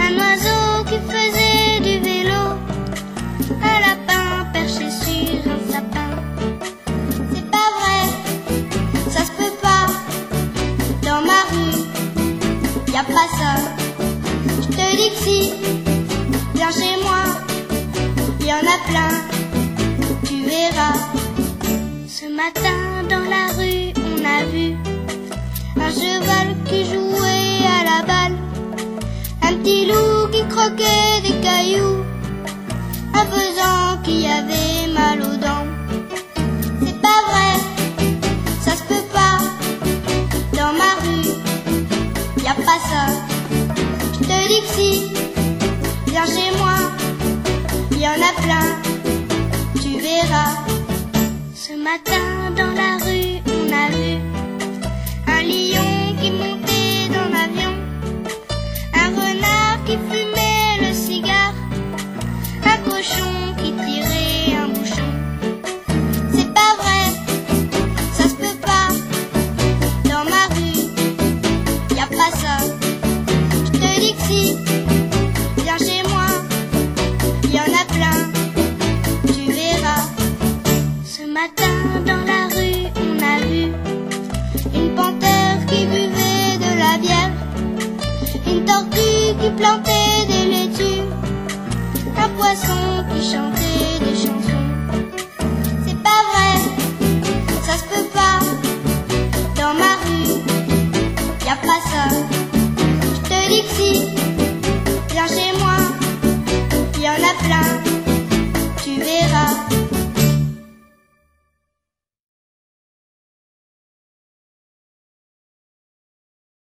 un oiseau qui faisait du vélo, un lapin perché sur un sapin. C'est pas vrai, ça se peut pas, dans ma rue, y a pas ça. Je te dis que si, viens chez moi, y en a plein, tu verras. Ce matin dans la rue on a vu un cheval qui jouait à la balle, un petit loup qui croquait des cailloux, un faisan qui avait mal aux dents. C'est pas vrai, ça se peut pas, dans ma rue, y a pas ça. Je te dis que si, viens chez moi, y en a plein, tu verras. Ce matin dans la rue on a vu un lion qui montait dans l'avion, un renard qui fumait le cigare, un cochon qui tirait un bouchon. C'est pas vrai, ça se peut pas, dans ma rue, y a pas ça. Je te dis que si, viens chez moi, y en a plein, tu verras. Ce matin dans la rue on a vu une panthère qui buvait de la bière, une tortue qui plantait des laitues, un poisson qui chantait des chansons. C'est pas vrai, ça se peut pas, dans ma rue, y a pas ça. Je te dis que si, viens chez moi, y en a plein.